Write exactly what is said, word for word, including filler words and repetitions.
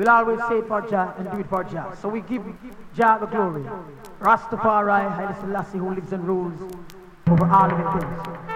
We'll always say it for Jah and do it for Jah. So we give Jah the glory. Rastafari, Haile Selassie, who lives and rules over all of it.